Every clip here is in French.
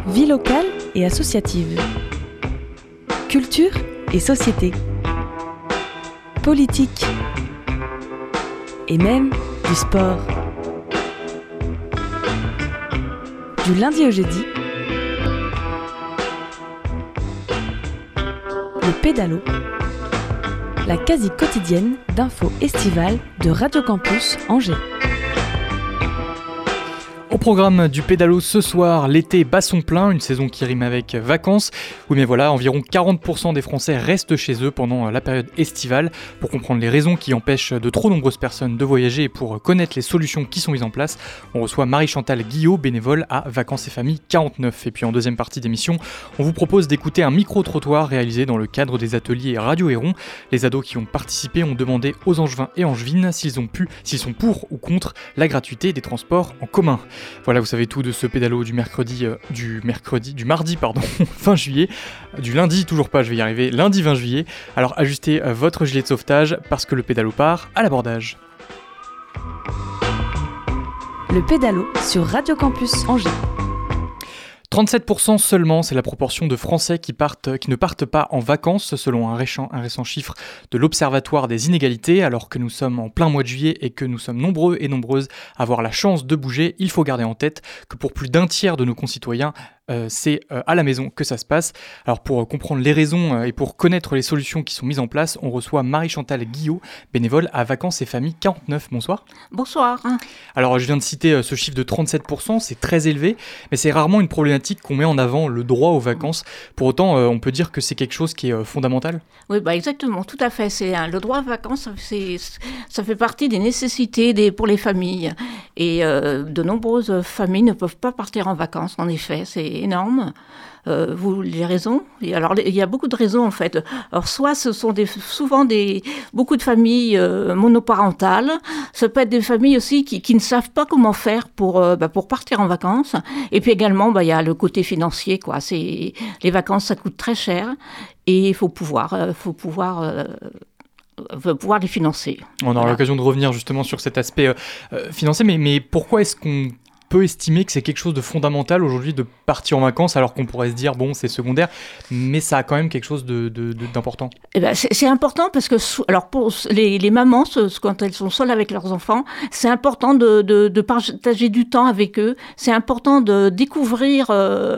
Vie locale et associative. Culture et société. Politique. Et même du sport. Du lundi au jeudi, le pédalo, la quasi quotidienne d'infos estivales de Radio Campus Angers. Au programme du pédalo ce soir, l'été bat son plein, une saison qui rime avec vacances. Oui mais voilà, environ 40% des Français restent chez eux pendant la période estivale. Pour comprendre les raisons qui empêchent de trop nombreuses personnes de voyager et pour connaître les solutions qui sont mises en place, on reçoit Marie-Chantal Guillot, bénévole à Vacances et Familles 49. Et puis en deuxième partie d'émission, on vous propose d'écouter un micro-trottoir réalisé dans le cadre des ateliers Radio Héron. Les ados qui ont participé ont demandé aux Angevins et Angevines s'ils sont pour ou contre la gratuité des transports en commun. Voilà, vous savez tout de ce pédalo du mardi 20 juillet, du lundi, toujours pas, je vais y arriver, lundi 20 juillet. Alors ajustez votre gilet de sauvetage parce que le pédalo part à l'abordage. Le pédalo sur Radio Campus Angers. 37% seulement, c'est la proportion de Français qui ne partent pas en vacances, selon un récent chiffre de l'Observatoire des inégalités. Alors que nous sommes en plein mois de juillet et que nous sommes nombreux et nombreuses à avoir la chance de bouger, il faut garder en tête que pour plus d'un tiers de nos concitoyens, c'est à la maison que ça se passe. Alors pour comprendre les raisons et pour connaître les solutions qui sont mises en place, on reçoit Marie-Chantal Guillot, bénévole à Vacances et Familles 49. Bonsoir. Bonsoir. Alors je viens de citer ce chiffre de 37%, c'est très élevé, mais c'est rarement une problématique qu'on met en avant, le droit aux vacances. Pour autant, on peut dire que c'est quelque chose qui est fondamental. Oui, exactement, tout à fait. Le droit aux vacances, ça fait partie des nécessités pour les familles. Et de nombreuses familles ne peuvent pas partir en vacances, en effet, c'est énorme. Les raisons. Et alors, il y a beaucoup de raisons, en fait. Alors, soit ce sont beaucoup de familles monoparentales. Ça peut être des familles aussi qui ne savent pas comment faire pour partir en vacances. Et puis également, il y a le côté financier, quoi. Les vacances, ça coûte très cher. Et il faut pouvoir les financer. On aura l'occasion de revenir justement sur cet aspect financier, mais pourquoi est-ce qu'on peut estimer que c'est quelque chose de fondamental aujourd'hui de partir en vacances, alors qu'on pourrait se dire, bon, c'est secondaire, mais ça a quand même quelque chose d'important. C'est important parce que, pour les mamans, quand elles sont seules avec leurs enfants, c'est important de partager du temps avec eux, c'est important de découvrir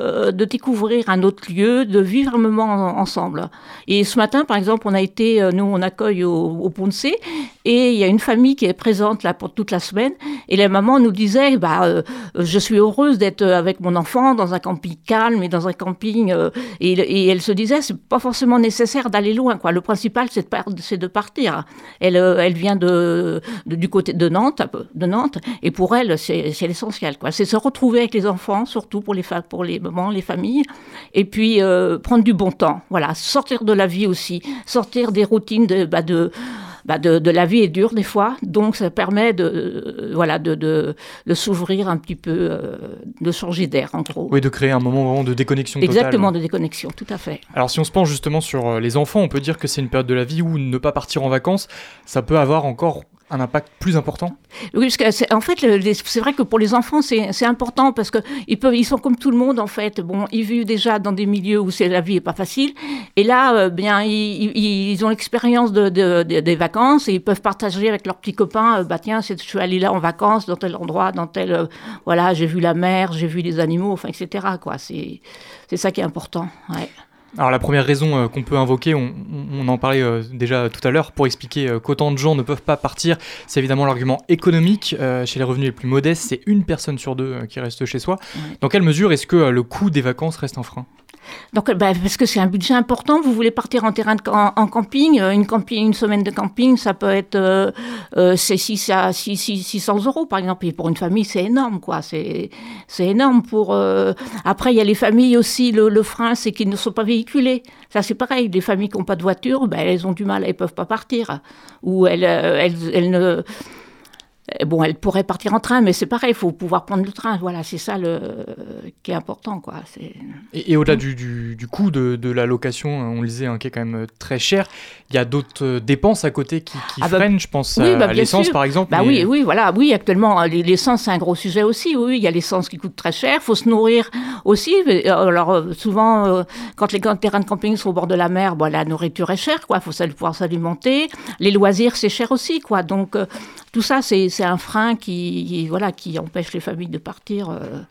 un autre lieu, de vivre un moment ensemble. Et ce matin, par exemple, on accueille au Ponce, et il y a une famille qui est présente là pour toute la semaine, et la maman nous disait, je suis heureuse d'être avec mon enfant dans un camping calme et dans un camping et elle se disait c'est pas forcément nécessaire d'aller loin, quoi. Le principal c'est de partir. Elle vient du côté de Nantes et pour elle c'est l'essentiel, quoi. C'est se retrouver avec les enfants, surtout pour les mamans, les familles, et puis prendre du bon temps, voilà, sortir de la vie aussi, sortir des routines de la vie est dure des fois, donc ça permet de s'ouvrir un petit peu, de changer d'air en gros. Oui, de créer un moment vraiment de déconnexion totale. Exactement, de déconnexion, tout à fait. Alors si on se penche justement sur les enfants, on peut dire que c'est une période de la vie où ne pas partir en vacances, ça peut avoir encore un impact plus important. Oui, parce que c'est vrai que pour les enfants, c'est important parce que ils sont comme tout le monde en fait. Bon, ils vivent déjà dans des milieux où la vie est pas facile, et là, ils ont l'expérience des vacances et ils peuvent partager avec leurs petits copains. Tiens, je suis allé là en vacances dans tel endroit, j'ai vu la mer, j'ai vu les animaux, enfin, etc. Quoi. C'est ça qui est important. Ouais. Alors la première raison qu'on peut invoquer, on en parlait déjà tout à l'heure, pour expliquer qu'autant de gens ne peuvent pas partir, c'est évidemment l'argument économique. Chez les revenus les plus modestes, c'est une personne sur deux qui reste chez soi. Ouais. Dans quelle mesure est-ce que le coût des vacances reste un frein ? Donc, parce que c'est un budget important. Vous voulez partir en camping, une semaine de camping, ça peut être 600 € par exemple. Et pour une famille, c'est énorme, quoi. C'est énorme pour. Après, il y a les familles aussi. Le frein, c'est qu'ils ne sont pas véhiculés. Ça, c'est pareil. Les familles qui n'ont pas de voiture, elles ont du mal, elles peuvent pas partir, ou elles ne. bon, elle pourrait partir en train, mais c'est pareil, il faut pouvoir prendre le train. Voilà, c'est ça qui est important, quoi. Et au-delà du coût de la location, on le disait, qui est quand même très cher, il y a d'autres dépenses à côté qui freinent, je pense à l'essence, par exemple. Oui, actuellement, l'essence, c'est un gros sujet aussi. Oui, il y a l'essence qui coûte très cher, il faut se nourrir aussi. Alors, souvent, quand les terrains de camping sont au bord de la mer, la nourriture est chère, quoi. Il faut pouvoir s'alimenter. Les loisirs, c'est cher aussi, quoi. Donc, tout ça, c'est un frein qui empêche les familles de partir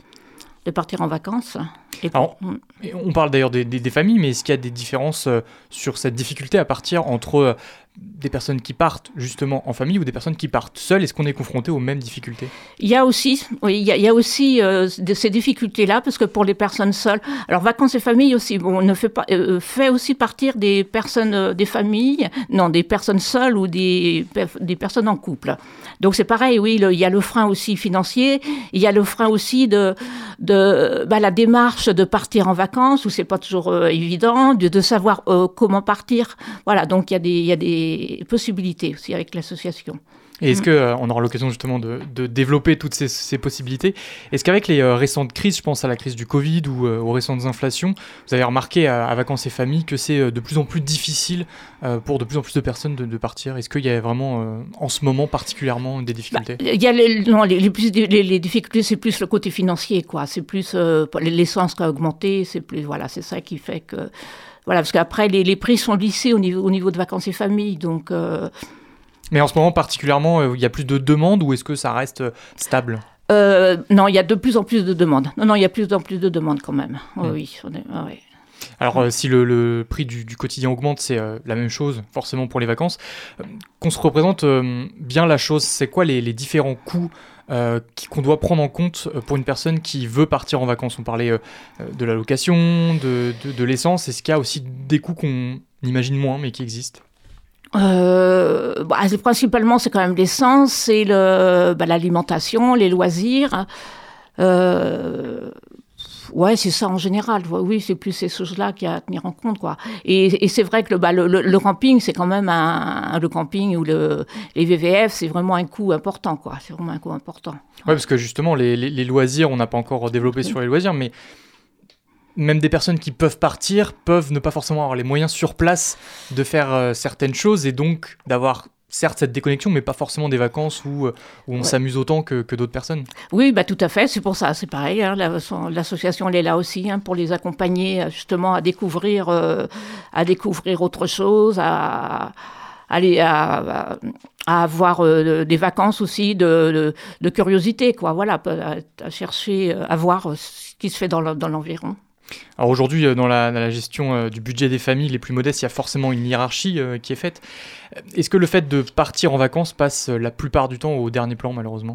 en vacances. Alors, on parle d'ailleurs des familles, mais est-ce qu'il y a des différences sur cette difficulté à partir entre des personnes qui partent justement en famille ou des personnes qui partent seules? Est-ce qu'on est confronté aux mêmes difficultés? Il y a aussi ces difficultés-là, parce que pour les personnes seules, alors vacances et familles aussi, on ne fait pas fait aussi partir des personnes, des familles, non, des personnes seules ou des personnes en couple. Donc c'est pareil, oui, il y a le frein aussi financier, il y a le frein aussi de la démarche de partir en vacances, où c'est pas toujours évident, de savoir comment partir. Voilà, donc il y a des possibilités aussi avec l'association. Et est-ce qu'on aura l'occasion justement de développer toutes ces possibilités? Est-ce qu'avec les récentes crises, je pense à la crise du Covid ou aux récentes inflations, vous avez remarqué à Vacances et Familles que c'est de plus en plus difficile pour de plus en plus de personnes de partir? Est-ce qu'il y a vraiment en ce moment particulièrement des difficultés? Il y a les difficultés, c'est plus le côté financier, quoi. C'est plus l'essence qui a augmenté, c'est ça qui fait que... Voilà, parce qu'après, les prix sont lissés au niveau de Vacances et Familles, donc... Mais en ce moment particulièrement, il y a plus de demandes ou est-ce que ça reste stable? Non, il y a de plus en plus de demandes. Non, il y a de plus en plus de demandes quand même. Oui. Alors, si le prix du quotidien augmente, c'est la même chose forcément pour les vacances. Qu'on se représente bien la chose, c'est quoi les différents coûts qu'on doit prendre en compte pour une personne qui veut partir en vacances? On parlait de la location, de l'essence. Est-ce qu'il y a aussi des coûts qu'on imagine moins mais qui existent? Principalement, c'est quand même l'essence, c'est l'alimentation, les loisirs. Ouais, c'est ça en général. Oui, c'est plus ces choses-là qu'il y a à tenir en compte, quoi. Et c'est vrai que le camping, c'est quand même le camping ou les VVF, c'est vraiment un coût important, quoi. C'est vraiment un coût important. Ouais, parce que justement, les loisirs, on n'a pas encore développé sur les loisirs, mais même des personnes qui peuvent partir peuvent ne pas forcément avoir les moyens sur place de faire certaines choses et donc d'avoir certes cette déconnexion, mais pas forcément des vacances où on s'amuse autant que d'autres personnes. Oui, tout à fait, c'est pour ça, c'est pareil. Hein, l'association, elle est là aussi pour les accompagner justement à découvrir autre chose, à avoir des vacances aussi de curiosité, quoi. Voilà, à chercher, à voir ce qui se fait dans l'environ. Alors aujourd'hui, dans la gestion du budget des familles les plus modestes, il y a forcément une hiérarchie qui est faite. Est-ce que le fait de partir en vacances passe la plupart du temps au dernier plan, malheureusement?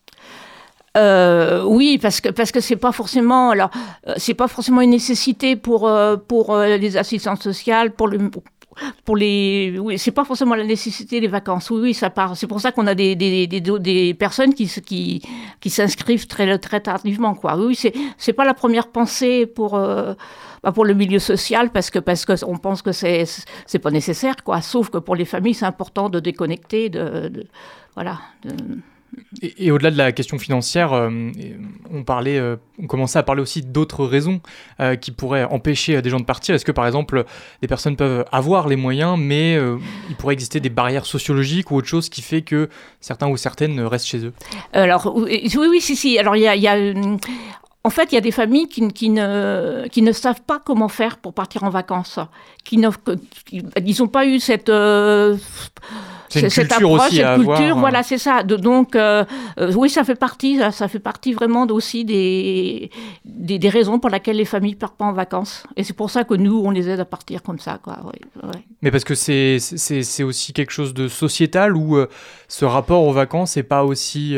Oui, parce que c'est pas forcément une nécessité pour les assistantes sociales, oui, c'est pas forcément la nécessité des vacances. Oui, ça part. C'est pour ça qu'on a des personnes qui s'inscrivent très tardivement, quoi. Oui, c'est pas la première pensée pour le milieu social parce que on pense que c'est pas nécessaire, quoi. Sauf que pour les familles, c'est important de déconnecter, voilà. Et au-delà de la question financière, on commençait à parler aussi d'autres raisons qui pourraient empêcher des gens de partir. Est-ce que, par exemple, des personnes peuvent avoir les moyens, mais il pourrait exister des barrières sociologiques ou autre chose qui fait que certains ou certaines restent chez eux? Alors, oui, si. Alors, il y a en fait, il y a des familles qui ne savent pas comment faire pour partir en vacances. Ils n'ont pas eu cette culture approche, aussi cette à culture, avoir. Voilà, c'est ça. Donc, oui, ça fait partie vraiment aussi des raisons pour lesquelles les familles ne partent pas en vacances. Et c'est pour ça que nous, on les aide à partir comme ça, quoi. Ouais. Mais parce que c'est aussi quelque chose de sociétal où ce rapport aux vacances n'est pas aussi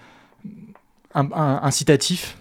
incitatif?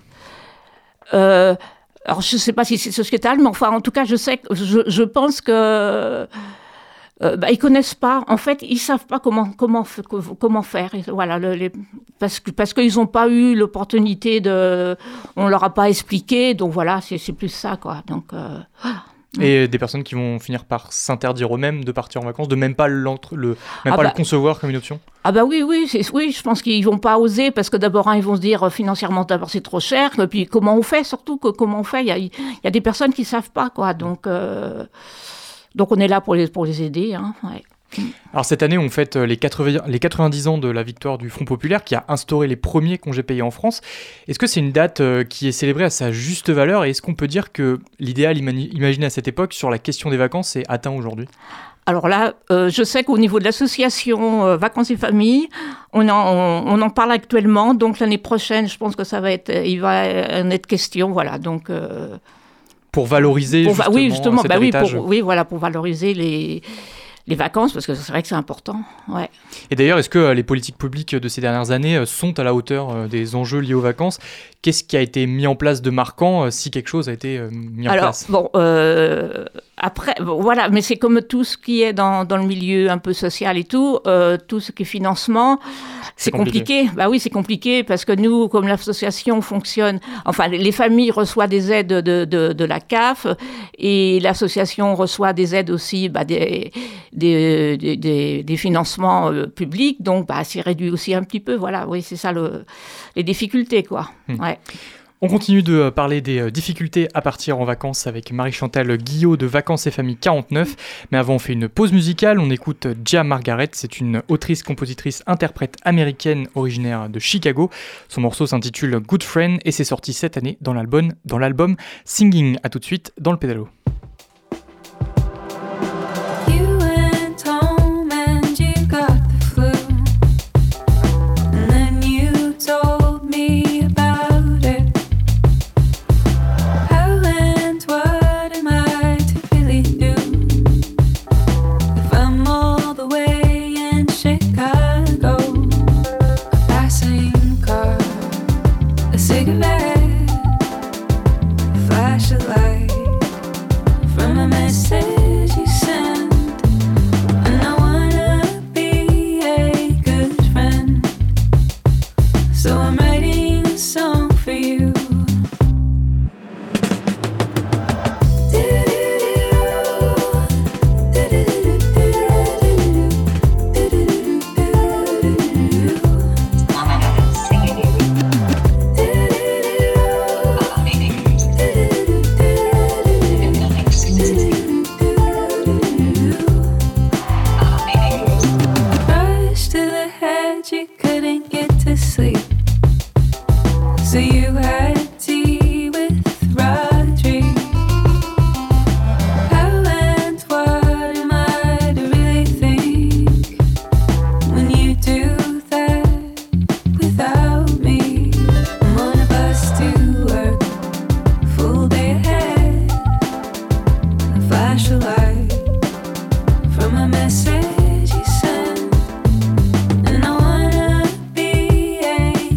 Alors, je ne sais pas si c'est sociétal, mais enfin, en tout cas, je pense que ils connaissent pas. En fait, ils savent pas comment faire. Et voilà, parce qu'ils n'ont pas eu l'opportunité on leur a pas expliqué. Donc voilà, c'est plus ça, quoi. Donc. Et des personnes qui vont finir par s'interdire eux-mêmes de partir en vacances, de même pas le concevoir comme une option. Ah bah oui, je pense qu'ils vont pas oser parce que d'abord, ils vont se dire financièrement d'abord c'est trop cher, et puis comment on fait surtout, comment on fait, il y a des personnes qui savent pas quoi, donc on est là pour les aider. Hein, ouais. Alors cette année, on fête les 90 ans de la victoire du Front Populaire qui a instauré les premiers congés payés en France. Est-ce que c'est une date qui est célébrée à sa juste valeur et est-ce qu'on peut dire que l'idéal imaginé à cette époque sur la question des vacances est atteint aujourd'hui ? Alors là, je sais qu'au niveau de l'association Vacances et Familles, on en parle actuellement. Donc l'année prochaine, je pense que il va en être question. Voilà, donc... pour valoriser justement cet héritage. Pour valoriser les vacances, parce que c'est vrai que c'est important. Ouais. Et d'ailleurs, est-ce que les politiques publiques de ces dernières années sont à la hauteur des enjeux liés aux vacances ? Qu'est-ce qui a été mis en place de marquant, si quelque chose a été mis en place ? Voilà, mais c'est comme tout ce qui est dans le milieu un peu social et tout ce qui est financement, c'est compliqué. Bah oui, c'est compliqué parce que nous, comme l'association fonctionne, enfin, les familles reçoivent des aides de la CAF et l'association reçoit des aides aussi, des financements publics, donc c'est réduit aussi un petit peu. Voilà, oui, c'est ça les difficultés, quoi. Ouais. On continue de parler des difficultés à partir en vacances avec Marie-Chantal Guillot de Vacances et Familles 49. Mais avant, on fait une pause musicale. On écoute Gia Margaret. C'est une autrice, compositrice, interprète américaine originaire de Chicago. Son morceau s'intitule Good Friend et c'est sorti cette année dans l'album Singing. À tout de suite dans le pédalo. Message you send, and I wanna be a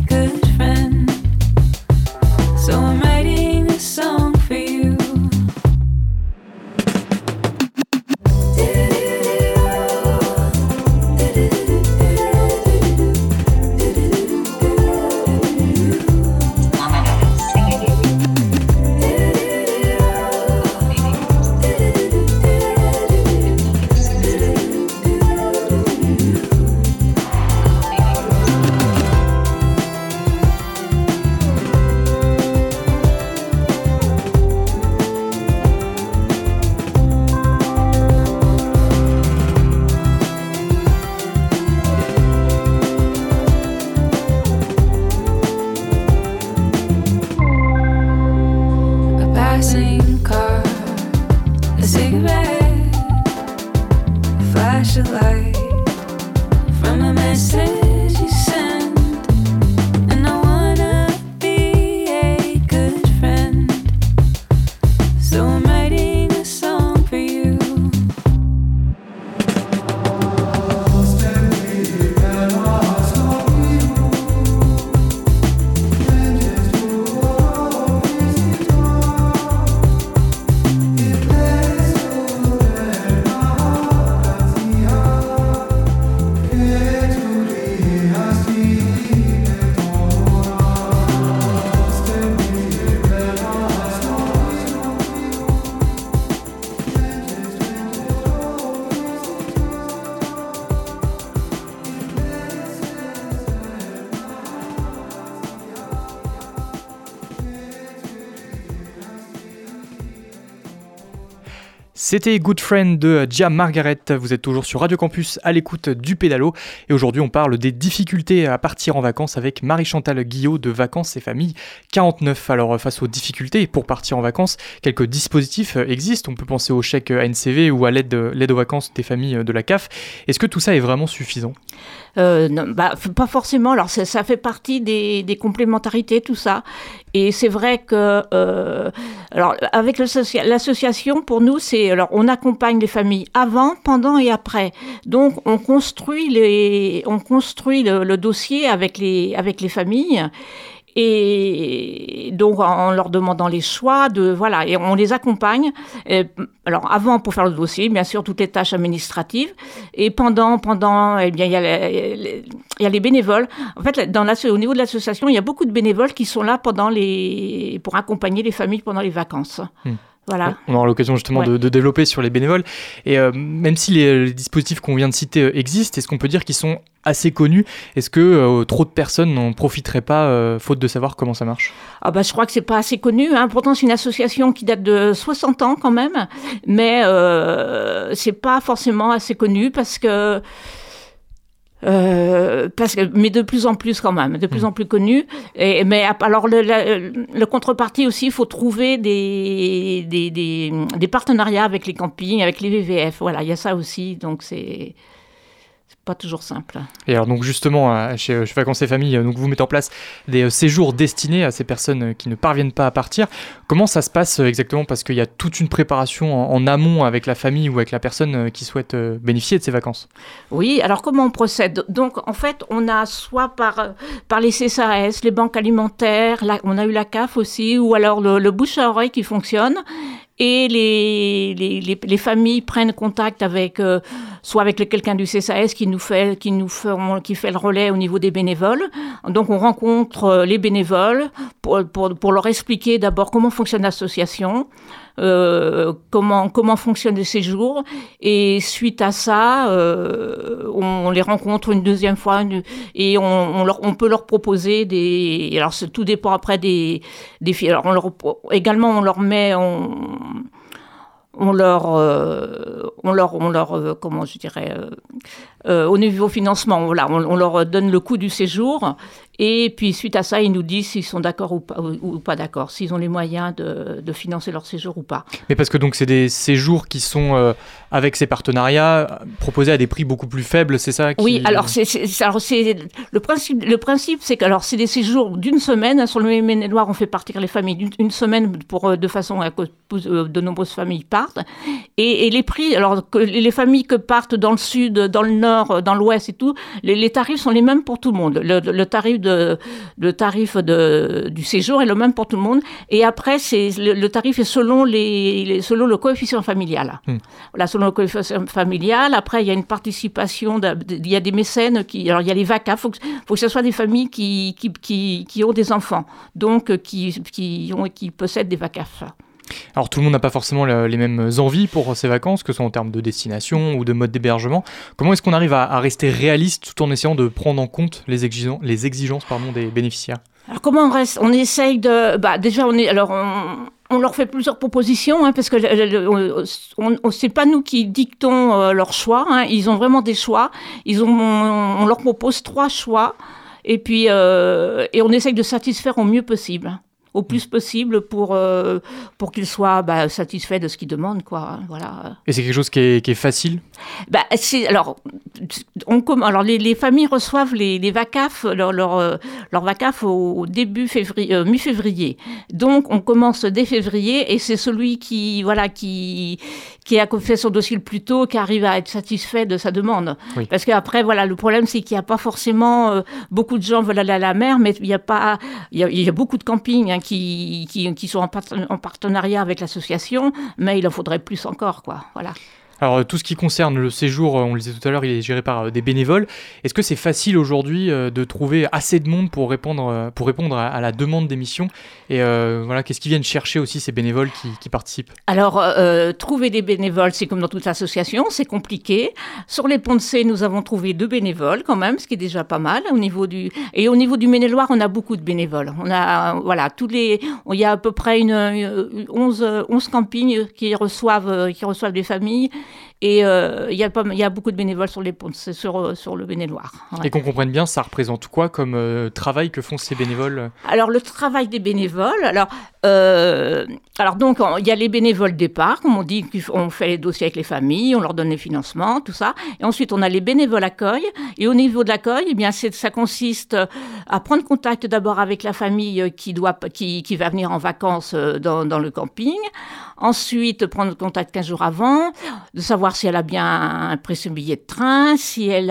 C'était Good Friend de Gia Margaret. Vous êtes toujours sur Radio Campus à l'écoute du pédalo. Et aujourd'hui, on parle des difficultés à partir en vacances avec Marie-Chantal Guillot de Vacances et Familles 49. Alors, face aux difficultés pour partir en vacances, quelques dispositifs existent. On peut penser au chèque ANCV ou à l'aide aux vacances des familles de la CAF. Est-ce que tout ça est vraiment suffisant ? Non, pas forcément. Alors ça fait partie des complémentarités, tout ça. Et c'est vrai que alors avec l'association, pour nous, on accompagne les familles avant, pendant et après. Donc on construit le dossier avec les familles. Et donc en leur demandant les choix et on les accompagne. Alors avant pour faire le dossier, bien sûr toutes les tâches administratives, et pendant eh bien il y a les bénévoles. En fait au niveau de l'association, il y a beaucoup de bénévoles qui sont là pour accompagner les familles pendant les vacances. Voilà. On aura l'occasion justement de développer sur les bénévoles. Et même si les dispositifs qu'on vient de citer existent, est-ce qu'on peut dire qu'ils sont assez connus ? Est-ce que trop de personnes n'en profiteraient pas, faute de savoir comment ça marche ? Je crois que c'est pas assez connu. Pourtant, c'est une association qui date de 60 ans quand même. Mais c'est pas forcément assez connu parce que mais de plus en plus quand même, de plus en plus connu. Mais alors le contrepartie aussi, il faut trouver des partenariats avec les campings, avec les VVF. Voilà, il y a ça aussi. Donc c'est pas toujours simple. Et alors donc justement, chez Vacances et Familles, donc vous mettez en place des séjours destinés à ces personnes qui ne parviennent pas à partir. Comment ça se passe exactement ? Parce qu'il y a toute une préparation en amont avec la famille ou avec la personne qui souhaite bénéficier de ces vacances. Oui, alors comment on procède ? Donc en fait, on a soit par les CCAS, les banques alimentaires, on a eu la CAF aussi, ou alors le bouche à oreille qui fonctionne. Et les familles prennent contact avec soit avec quelqu'un du CCAS qui fait le relais au niveau des bénévoles. Donc on rencontre les bénévoles pour leur expliquer d'abord comment fonctionne l'association, comment fonctionnent les séjours, et suite à ça on les rencontre une deuxième fois et on peut leur proposer alors tout dépend après des filles. Alors également on leur met comment je dirais, au niveau financement, voilà, on leur donne le coût du séjour, et puis suite à ça, ils nous disent s'ils sont d'accord ou pas d'accord, s'ils ont les moyens de financer leur séjour ou pas. Mais parce que donc c'est des séjours qui sont avec ces partenariats proposés à des prix beaucoup plus faibles, c'est ça Oui, alors c'est le principe, c'est que alors c'est des séjours d'une semaine. Sur le Maine-et-Loire, on fait partir les familles une semaine de façon à que de nombreuses familles partent, et les prix, alors que les familles que partent dans le sud, dans le nord, dans l'ouest et tout, les tarifs sont les mêmes pour tout le monde. Le tarif du séjour est le même pour tout le monde, et après le tarif est selon le coefficient familial. Voilà, selon le coefficient familial. Après il y a une participation, il y a des mécènes alors il y a les VACAF, faut que ce soit des familles qui ont des enfants, donc qui possèdent des VACAF. Alors tout le monde n'a pas forcément les mêmes envies pour ces vacances, que ce soit en termes de destination ou de mode d'hébergement. Comment est-ce qu'on arrive à rester réaliste tout en essayant de prendre en compte les exigences des bénéficiaires ? Alors comment on essaye de... déjà on leur fait plusieurs propositions, parce que c'est pas nous qui dictons leurs choix, ils ont vraiment des choix. On leur propose 3 choix, et puis et on essaye de satisfaire au mieux possible, au plus possible pour qu'ils soient satisfaits de ce qu'ils demandent, quoi. Voilà. Et c'est quelque chose qui est facile ? Les familles reçoivent les VACAF, leur VACAF au début février, mi-février. Donc on commence dès février, et c'est celui qui a fait son dossier le plus tôt qui arrive à être satisfait de sa demande. Oui. Parce qu'après, le problème c'est qu'il n'y a pas forcément beaucoup de gens veulent aller à la mer, mais il y a beaucoup de campings qui sont en partenariat avec l'association, mais il en faudrait plus encore, quoi. Voilà. Alors tout ce qui concerne le séjour, on le disait tout à l'heure, il est géré par des bénévoles. Est-ce que c'est facile aujourd'hui de trouver assez de monde pour répondre à la demande des missions? Et qu'est-ce qu'ils viennent chercher aussi ces bénévoles qui participent? Alors, trouver des bénévoles, c'est comme dans toute association, c'est compliqué. Sur les Ponts de Cé, nous avons trouvé 2 bénévoles quand même, ce qui est déjà pas mal. Et au niveau du Maine-et-Loire, on a beaucoup de bénévoles. On a, il y a à peu près 11 campings qui reçoivent des familles. Et il y a beaucoup de bénévoles sur les ponts, sur le Maine-et-Loire. Ouais. Et qu'on comprenne bien, ça représente quoi comme travail que font ces bénévoles? Alors, le travail des bénévoles, donc, il y a les bénévoles départ, comme on dit, on fait les dossiers avec les familles, on leur donne les financements, tout ça. Et ensuite, on a les bénévoles accueil. Et au niveau de l'accueil, eh bien, ça consiste à prendre contact d'abord avec la famille qui va venir en vacances dans le camping. Ensuite, prendre contact 15 jours avant, de savoir si elle a bien impressé son billet de train, si elle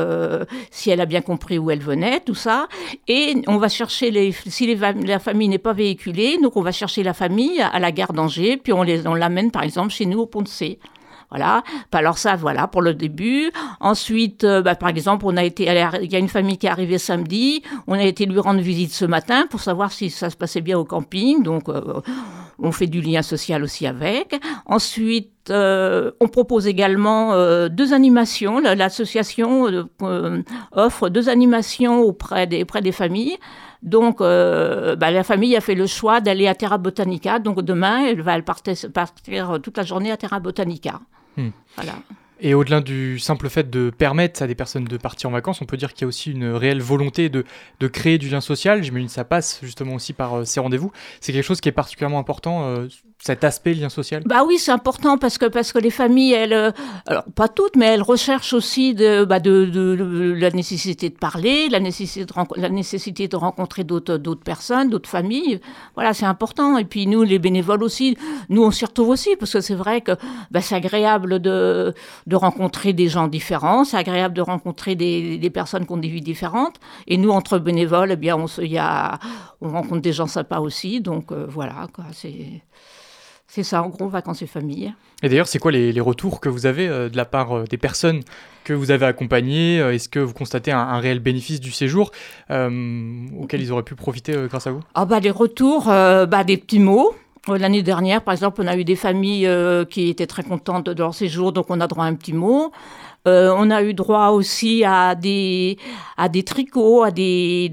a bien compris où elle venait, tout ça. Et on va chercher la famille n'est pas véhiculée, donc on va chercher la famille à la gare d'Angers, puis on l'amène par exemple chez nous au Pont de Cé. Voilà. Alors ça, voilà, pour le début. Ensuite, par exemple, il y a une famille qui est arrivée samedi. On a été lui rendre visite ce matin pour savoir si ça se passait bien au camping. Donc, on fait du lien social aussi avec. Ensuite, on propose également 2 animations. L'association offre 2 animations auprès des familles. Donc, la famille a fait le choix d'aller à Terra Botanica. Donc, demain, elle va partir toute la journée à Terra Botanica. Voilà. Et au-delà du simple fait de permettre à des personnes de partir en vacances, on peut dire qu'il y a aussi une réelle volonté de créer du lien social. J'imagine que ça passe justement aussi par ces rendez-vous. C'est quelque chose qui est particulièrement important, cet aspect lien social? Bah oui, c'est important parce que les familles, elles, alors pas toutes, mais elles recherchent aussi de la nécessité de parler, la nécessité de rencontrer d'autres personnes, d'autres familles. Voilà, c'est important. Et puis nous, les bénévoles aussi, nous on s'y retrouve aussi parce que c'est vrai que c'est agréable de rencontrer des gens différents, c'est agréable de rencontrer des personnes qui ont des vies différentes. Et nous, entre bénévoles, eh bien, on rencontre des gens sympas aussi. Donc voilà, quoi, c'est ça, en gros, vacances et famille. Et d'ailleurs, c'est quoi les retours que vous avez de la part des personnes que vous avez accompagnées? Est-ce que vous constatez un réel bénéfice du séjour auquel ils auraient pu profiter grâce à vous? Les retours, des petits mots. L'année dernière, par exemple, on a eu des familles qui étaient très contentes de leur séjour, donc on a droit à un petit mot. On a eu droit aussi à des tricots, à des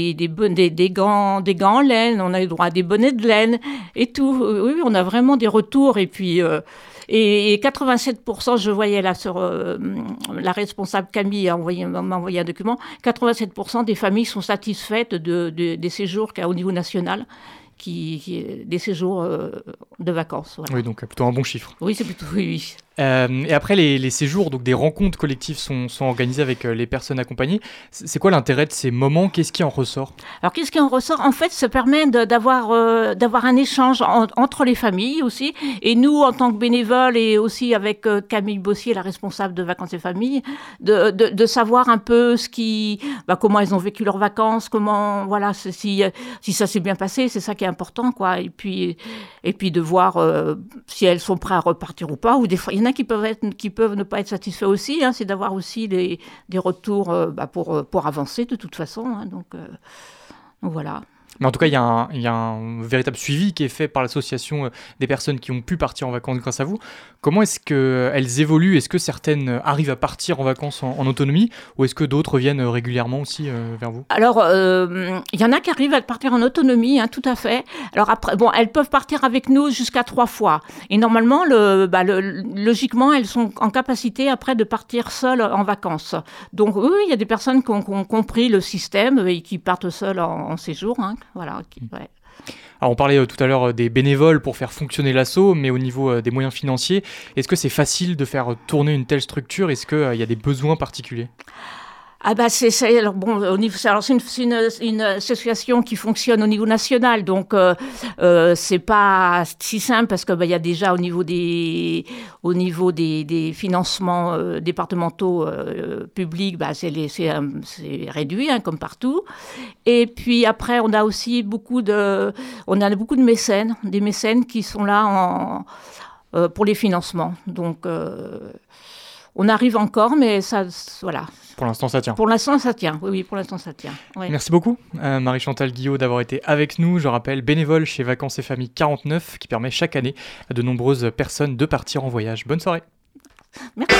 gants en laine. On a eu droit à des bonnets de laine et tout. Oui, on a vraiment des retours. Et puis, et 87%, je voyais là sur la responsable Camille m'a envoyé un document. 87% des familles sont satisfaites des séjours qu'il y a au niveau national. Des séjours de vacances. Voilà. Oui, donc plutôt un bon chiffre. Oui, c'est plutôt oui. Et après, les séjours, donc des rencontres collectives sont organisées avec les personnes accompagnées. C'est quoi l'intérêt de ces moments? Qu'est-ce qui en ressort? Alors, qu'est-ce qui en ressort? En fait, ça permet d'avoir un échange entre les familles aussi. Et nous, en tant que bénévoles, et aussi avec Camille Bossier, la responsable de Vacances et Familles, de savoir un peu comment elles ont vécu leurs vacances, comment, voilà, si ça s'est bien passé, c'est ça qui est important, quoi. Et puis de voir si elles sont prêtes à repartir ou pas. Ou des fois, il y en a qui peuvent ne pas être satisfaits aussi. C'est d'avoir aussi des retours pour avancer de toute façon. Donc voilà. Mais en tout cas, il y a un véritable suivi qui est fait par l'association des personnes qui ont pu partir en vacances grâce à vous. Comment est-ce qu'elles évoluent? Est-ce que certaines arrivent à partir en vacances en autonomie ou est-ce que d'autres viennent régulièrement aussi vers vous? Alors, il y en a qui arrivent à partir en autonomie, tout à fait. Alors après, elles peuvent partir avec nous jusqu'à 3 fois. Et normalement, logiquement, elles sont en capacité après de partir seules en vacances. Donc oui, il y a des personnes qui ont compris le système et qui partent seules en séjour. Voilà, ouais. Alors on parlait tout à l'heure des bénévoles pour faire fonctionner l'asso, mais au niveau des moyens financiers, est-ce que c'est facile de faire tourner une telle structure? Est-ce qu'il y a des besoins particuliers? C'est une association qui fonctionne au niveau national, donc c'est pas si simple parce que il y a déjà au niveau des financements départementaux publics, c'est réduit comme partout. Et puis après on a aussi beaucoup de mécènes, des mécènes qui sont là pour les financements. Donc, on arrive encore, mais ça, voilà. Pour l'instant, ça tient. Pour l'instant, ça tient. Oui, pour l'instant, ça tient. Oui. Merci beaucoup, Marie-Chantal Guillot, d'avoir été avec nous. Je rappelle, bénévole chez Vacances et Familles 49, qui permet chaque année à de nombreuses personnes de partir en voyage. Bonne soirée. Merci.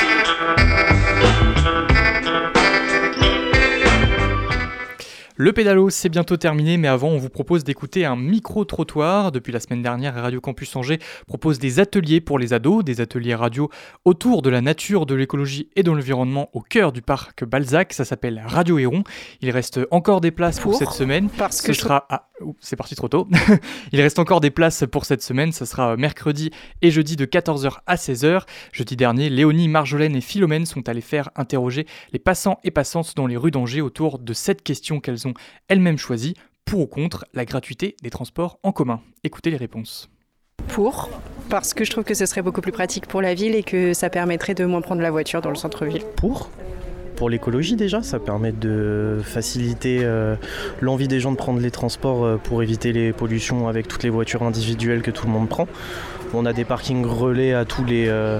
Le pédalo, c'est bientôt terminé, mais avant, on vous propose d'écouter un micro-trottoir. Depuis la semaine dernière, Radio Campus Angers propose des ateliers pour les ados, des ateliers radio autour de la nature, de l'écologie et de l'environnement au cœur du parc Balzac. Ça s'appelle Radio Héron. Il reste encore des places pour cette semaine. C'est parti trop tôt. Il reste encore des places pour cette semaine. Ça sera mercredi et jeudi de 14h à 16h. Jeudi dernier, Léonie, Marjolaine et Philomène sont allées faire interroger les passants et passantes dans les rues d'Angers autour de 7 questions qu'elles ont elles-mêmes choisies. Pour ou contre la gratuité des transports en commun. Écoutez les réponses. Pour, parce que je trouve que ce serait beaucoup plus pratique pour la ville et que ça permettrait de moins prendre la voiture dans le centre-ville. Pour l'écologie déjà, ça permet de faciliter l'envie des gens de prendre les transports pour éviter les pollutions avec toutes les voitures individuelles que tout le monde prend. On a des parkings relais à tous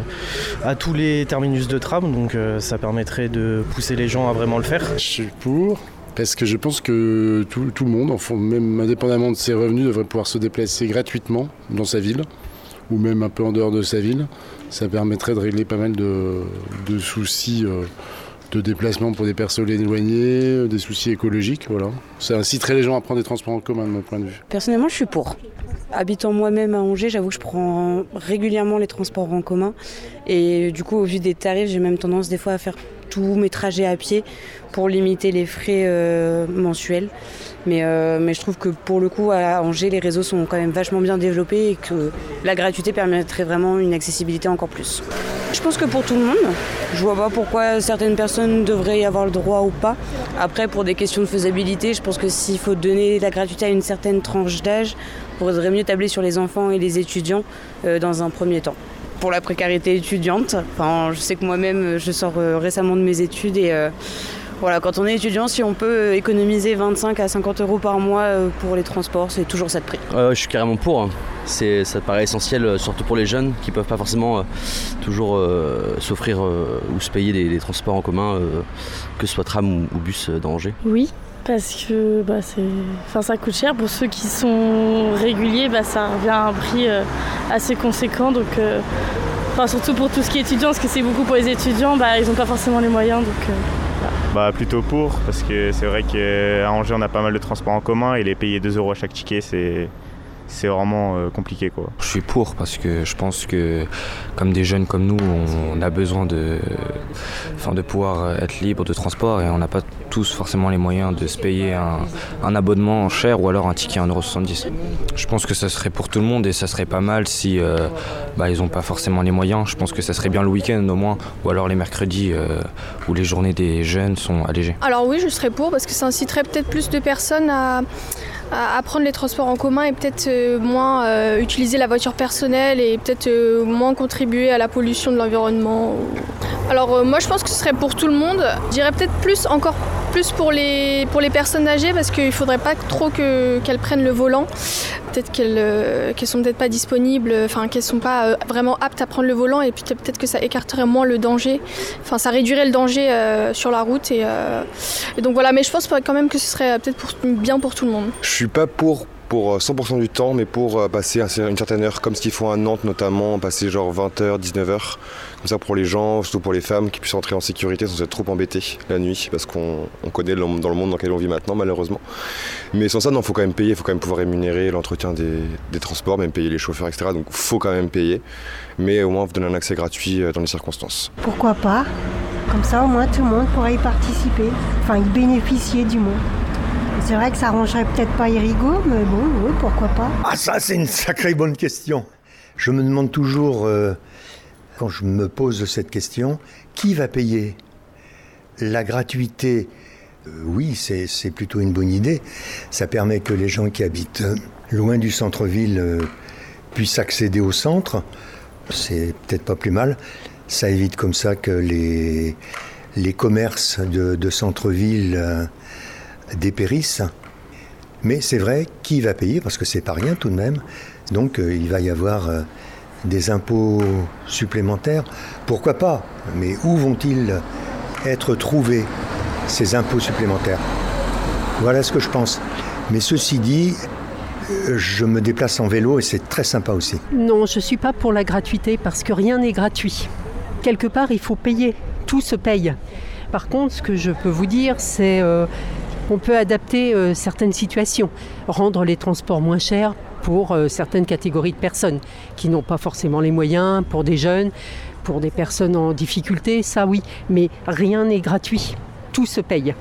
les terminus de tram, donc ça permettrait de pousser les gens à vraiment le faire. Je suis pour, parce que je pense que tout le monde, même indépendamment de ses revenus, devrait pouvoir se déplacer gratuitement dans sa ville, ou même un peu en dehors de sa ville. Ça permettrait de régler pas mal de soucis de déplacement pour des personnes éloignées, des soucis écologiques, voilà. Ça inciterait les gens à prendre des transports en commun de mon point de vue. Personnellement, je suis pour. Habitant moi-même à Angers, j'avoue que je prends régulièrement les transports en commun. Et du coup, au vu des tarifs, j'ai même tendance des fois à faire tous mes trajets à pied pour limiter les frais mensuels. Mais je trouve que pour le coup, à Angers, les réseaux sont quand même vachement bien développés et que la gratuité permettrait vraiment une accessibilité encore plus. Je pense que pour tout le monde, je vois pas pourquoi certaines personnes devraient y avoir le droit ou pas. Après, pour des questions de faisabilité, je pense que s'il faut donner la gratuité à une certaine tranche d'âge, il faudrait mieux tabler sur les enfants et les étudiants dans un premier temps. Pour la précarité étudiante, je sais que moi-même, je sors récemment de mes études et voilà, quand on est étudiant, si on peut économiser 25 à 50 € par mois pour les transports, c'est toujours ça de prix. Je suis carrément pour. Ça paraît essentiel, surtout pour les jeunes qui ne peuvent pas forcément toujours s'offrir ou se payer des transports en commun, que ce soit tram ou bus dans Angers. Oui, parce que ça coûte cher. Pour ceux qui sont réguliers, ça revient à un prix assez conséquent. Donc, surtout pour tout ce qui est étudiant, parce que c'est beaucoup pour les étudiants, ils n'ont pas forcément les moyens. Donc, plutôt pour, parce que c'est vrai qu'à Angers on a pas mal de transports en commun et les payer 2 € à chaque ticket c'est vraiment compliqué quoi. Je suis pour parce que je pense que comme des jeunes comme nous on a besoin de pouvoir être libre de transport et on n'a pas tous forcément les moyens de se payer un abonnement cher ou alors un ticket à 1,70 €. Je pense que ça serait pour tout le monde et ça serait pas mal si ils n'ont pas forcément les moyens. Je pense que ça serait bien le week-end au moins ou alors les mercredis où les journées des jeunes sont allégées. Alors oui, je serais pour parce que ça inciterait peut-être plus de personnes à prendre les transports en commun et peut-être moins utiliser la voiture personnelle et peut-être moins contribuer à la pollution de l'environnement. Alors moi je pense que ce serait pour tout le monde. Je dirais peut-être encore plus pour les personnes âgées parce qu'il ne faudrait pas trop qu'elles prennent le volant. Peut-être qu'elles sont peut-être pas disponibles, qu'elles sont pas vraiment aptes à prendre le volant et puis peut-être que ça écarterait moins le danger. Ça réduirait le danger sur la route et donc voilà. Mais je pense quand même que ce serait peut-être bien pour tout le monde. Je suis pas pour 100% du temps, mais pour passer une certaine heure, comme ce qu'ils font à Nantes notamment, passer genre 20h, 19h, comme ça pour les gens, surtout pour les femmes, qui puissent entrer en sécurité sans être trop embêtés la nuit, parce qu'on connaît dans le monde dans lequel on vit maintenant, malheureusement. Mais sans ça, non, il faut quand même payer, il faut quand même pouvoir rémunérer l'entretien des transports, même payer les chauffeurs, etc. Donc il faut quand même payer, mais au moins vous donner un accès gratuit dans les circonstances. Pourquoi pas ? Comme ça, au moins tout le monde pourrait y participer, y bénéficier du monde. C'est vrai que ça arrangerait peut-être pas Irigo, mais bon, oui, pourquoi pas. Ah, ça, c'est une sacrée bonne question. Je me demande toujours, quand je me pose cette question, qui va payer ? La gratuité, oui, c'est plutôt une bonne idée. Ça permet que les gens qui habitent loin du centre-ville puissent accéder au centre. C'est peut-être pas plus mal. Ça évite comme ça que les commerces de centre-ville dépérissent. Mais c'est vrai, qui va payer ? Parce que c'est pas rien tout de même. Donc il va y avoir des impôts supplémentaires, pourquoi pas? Mais où vont-ils être trouvés, ces impôts supplémentaires? Voilà ce que je pense. Mais ceci dit, je me déplace en vélo et c'est très sympa aussi. Non, je ne suis pas pour la gratuité parce que rien n'est gratuit. Quelque part, il faut payer. Tout se paye. Par contre, ce que je peux vous dire, c'est qu'on peut adapter certaines situations, rendre les transports moins chers pour certaines catégories de personnes qui n'ont pas forcément les moyens, pour des jeunes, pour des personnes en difficulté, ça oui. Mais rien n'est gratuit. Tout se paye.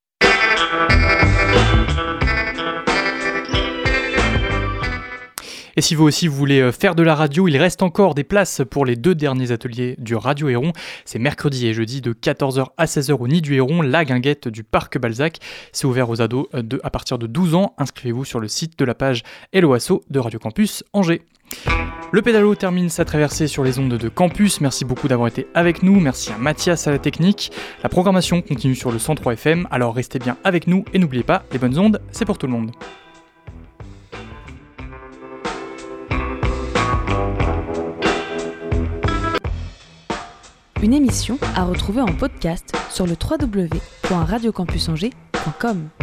Et si vous aussi vous voulez faire de la radio, il reste encore des places pour les 2 derniers ateliers du Radio Héron. C'est mercredi et jeudi de 14h à 16h au Nid du Héron, la guinguette du Parc Balzac. C'est ouvert aux ados à partir de 12 ans. Inscrivez-vous sur le site de la page Hello Asso de Radio Campus Angers. Le pédalo termine sa traversée sur les ondes de campus. Merci beaucoup d'avoir été avec nous. Merci à Mathias à la technique. La programmation continue sur le 103 FM, alors restez bien avec nous et n'oubliez pas, les bonnes ondes, c'est pour tout le monde. Une émission à retrouver en podcast sur le www.radiocampusangers.com.